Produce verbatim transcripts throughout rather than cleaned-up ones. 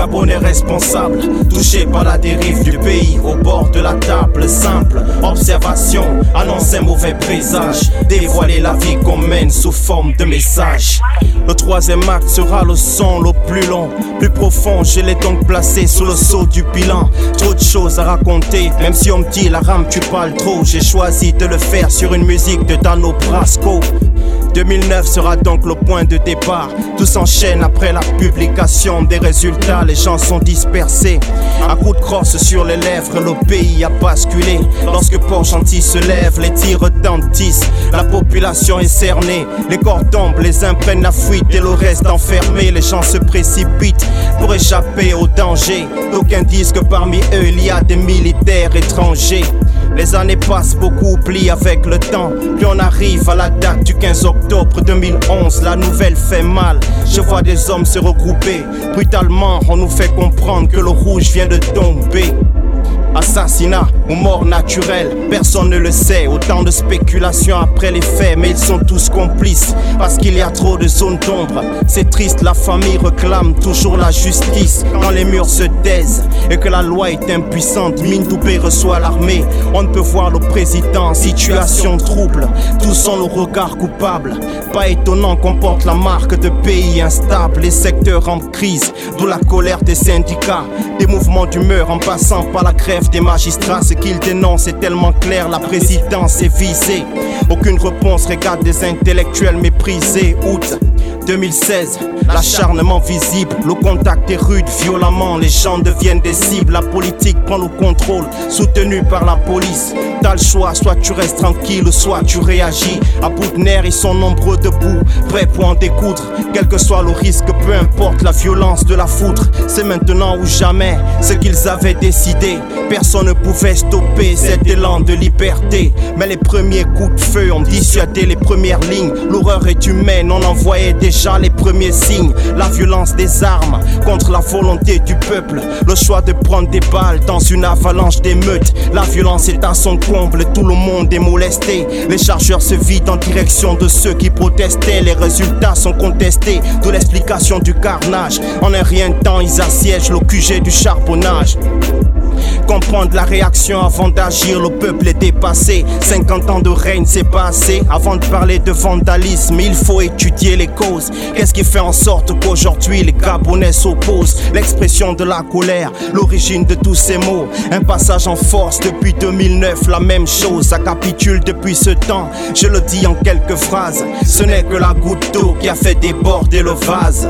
Gabonais responsables, touchés par la dérive du pays, au bord de la table, simple observation, annonce un mauvais présage, dévoiler la vie qu'on mène sous forme de message. Le troisième acte sera le son le plus long, plus profond, je l'ai donc placé sous le sceau du bilan. Trop de choses à raconter, même si on me dit la rame tu parles trop, j'ai choisi de le faire sur une musique de Dano Brasco. deux mille neuf sera donc le point de départ. Tout s'enchaîne après la publication des résultats. Les gens sont dispersés, à coups de crosse sur les lèvres. Le pays a basculé. Lorsque Port-Gentil se lève, les tirs retentissent. La population est cernée. Les corps tombent, les uns prennent la fuite et le reste enfermé. Les gens se précipitent pour échapper au danger. D'aucuns disent que parmi eux il y a des militaires étrangers. Les années passent, beaucoup oublient avec le temps. Puis on arrive à la date du quinze octobre deux mille onze, la nouvelle fait mal. Je vois des hommes se regrouper. Brutalement, on nous fait comprendre que le rouge vient de tomber. Assassinat ou mort naturelle, personne ne le sait. Autant de spéculations après les faits, mais ils sont tous complices parce qu'il y a trop de zones d'ombre. C'est triste, la famille réclame toujours la justice quand les murs se taisent et que la loi est impuissante. Mine Toubé reçoit l'armée, on ne peut voir le président. Situation trouble, tous ont le regard coupable. Pas étonnant qu'on porte la marque de pays instable. Les secteurs en crise, d'où la colère des syndicats. Des mouvements d'humeur en passant par la grève des magistrats, ce qu'ils dénoncent est tellement clair, la présidence est visée. Aucune réponse, regarde des intellectuels méprisés. Août deux mille seize, l'acharnement visible, le contact est rude, violemment, les gens deviennent des cibles. La politique prend le contrôle, soutenue par la police. T'as le choix, soit tu restes tranquille, soit tu réagis. À bout de nerfs, ils sont nombreux debout, prêts pour en découdre. Quel que soit le risque, peu importe la violence de la foudre. C'est maintenant ou jamais, ce qu'ils avaient décidé. Personne ne pouvait stopper cet élan de liberté. Mais les premiers coups de feu ont dissuadé les premières lignes. L'horreur est humaine, on en voyait déjà les premiers signes. La violence des armes contre la volonté du peuple. Le choix de prendre des balles dans une avalanche d'émeutes. La violence est à son comble, tout le monde est molesté. Les chargeurs se vident en direction de ceux qui protestaient. Les résultats sont contestés, d'où l'explication du carnage. En un rien de temps, ils assiègent le Q G du charbonnage. Comprendre la réaction avant d'agir, le peuple est dépassé. cinquante ans de règne, c'est pas assez. Avant de parler de vandalisme, il faut étudier les causes. Qu'est-ce qui fait en sorte qu'aujourd'hui les Gabonais s'opposent? L'expression de la colère, l'origine de tous ces mots. Un passage en force depuis deux mille neuf, la même chose. Ça capitule depuis ce temps, je le dis en quelques phrases. Ce n'est que la goutte d'eau qui a fait déborder le vase.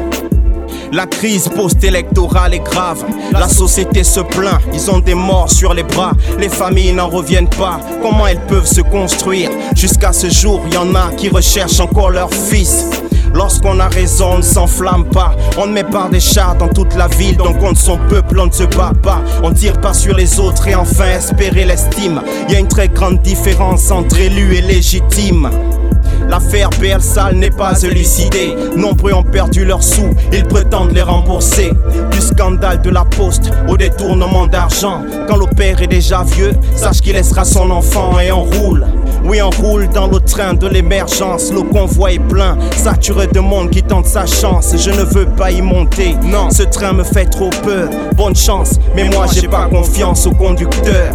La crise post-électorale est grave, la société se plaint, ils ont des morts sur les bras, les familles n'en reviennent pas, comment elles peuvent se construire? Jusqu'à ce jour, il y en a qui recherchent encore leur fils. Lorsqu'on a raison, on ne s'enflamme pas. On ne met pas des chars dans toute la ville, donc contre son peuple, on ne se bat pas. On tire pas sur les autres et enfin espérer l'estime. Il y a une très grande différence entre élu et légitime. L'affaire B L Sall n'est pas élucidée. Nombreux ont perdu leurs sous, ils prétendent les rembourser. Du scandale de la poste au détournement d'argent. Quand le père est déjà vieux, sache qu'il laissera son enfant et on roule. Oui, on roule dans le train de l'émergence. Le convoi est plein, saturé de monde qui tente sa chance. Je ne veux pas y monter, non, ce train me fait trop peur. Bonne chance, mais moi j'ai pas confiance au conducteur.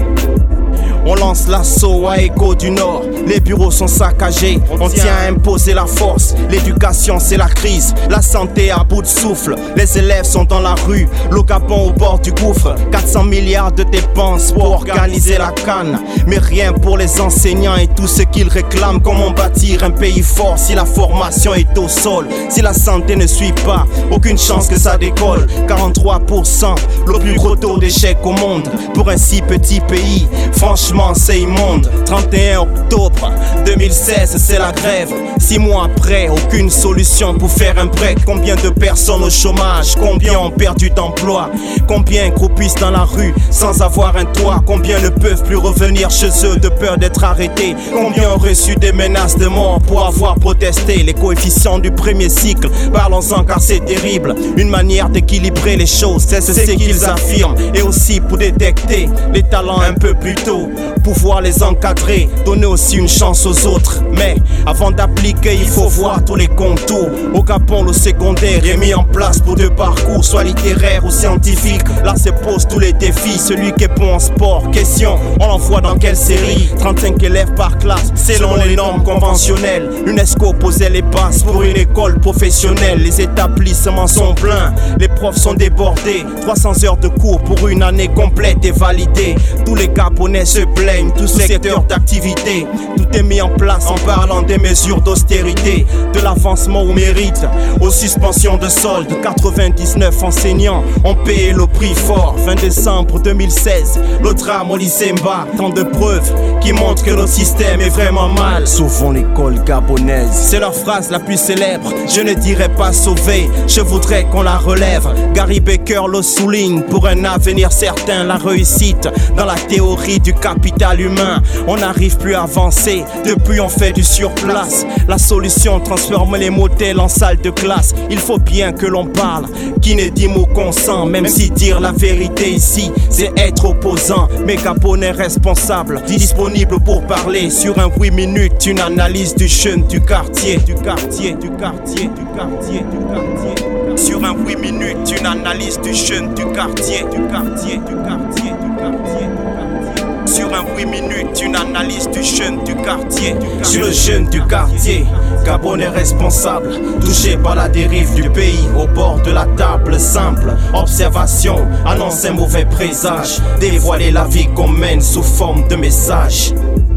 On lance l'assaut à Écho du Nord. Les bureaux sont saccagés, on tient à imposer la force. L'éducation c'est la crise, la santé à bout de souffle. Les élèves sont dans la rue, le Gabon au bord du gouffre. Quatre cents milliards de dépenses pour organiser la canne, mais rien pour les enseignants et tout ce qu'ils réclament. Comment bâtir un pays fort si la formation est au sol? Si la santé ne suit pas, aucune chance que ça décolle. Quarante-trois pour cent, le plus gros taux d'échec au monde pour un si petit pays. Franchement c'est immonde. Trente et un octobre deux mille seize, c'est la grève. Six mois après, aucune solution pour faire un break. Combien de personnes au chômage? Combien ont perdu d'emploi? Combien croupissent dans la rue sans avoir un toit? Combien ne peuvent plus revenir chez eux de peur d'être arrêtés? Combien ont reçu des menaces de mort pour avoir protesté? Les coefficients du premier cycle, parlons-en car c'est terrible. Une manière d'équilibrer les choses, c'est ce qu'ils affirment. Et aussi pour détecter les talents un peu plus tôt. pouvoir les encadrer, donner aussi une chance aux autres. Mais avant d'appliquer, il faut voir tous les contours. Au Gabon, le secondaire est mis en place pour deux parcours, soit littéraire ou scientifique. Là se posent tous les défis. Celui qui est bon en sport, question, on l'envoie dans quelle série? Trente-cinq élèves par classe, selon les normes conventionnelles. UNESCO posait les bases pour une école professionnelle. Les établissements sont pleins, les profs sont débordés. Trois cents heures de cours pour une année complète et validée. Tous les Gabonais se plaignent, tous secteurs d'activité. Tout est mis en place en parlant des mesures d'austérité, de l'avancement au mérite, aux suspensions de soldes. Quatre-vingt-dix-neuf enseignants ont payé le prix fort. Fin décembre deux mille seize, le drame au lycée Mba. Tant de preuves qui montrent que notre système est vraiment mal. Sauvons l'école gabonaise, c'est leur phrase la plus célèbre. Je ne dirais pas sauver, je voudrais qu'on la relève. Gary Becker le souligne, pour un avenir certain. La réussite dans la théorie du capital humain. On n'arrive plus à avancer, depuis on fait du surplace. La solution transforme les modèles en salle de classe. Il faut bien que l'on parle, qui ne dit mot consent. Même si dire la vérité ici, c'est être opposant. Mais Gabonais responsable, disponible pour parler. Sur un huit minutes, une analyse du jeune du quartier. Du quartier, du quartier, du quartier, du quartier. Sur un huit minutes, une analyse du jeune du quartier. Du quartier, du quartier, du quartier. Sur un huit minutes, une analyse du jeune du quartier. Sur le jeune du quartier, Gabonais responsable, touché par la dérive du pays. Au bord de la table, simple observation annonce un mauvais présage. Dévoiler la vie qu'on mène sous forme de message.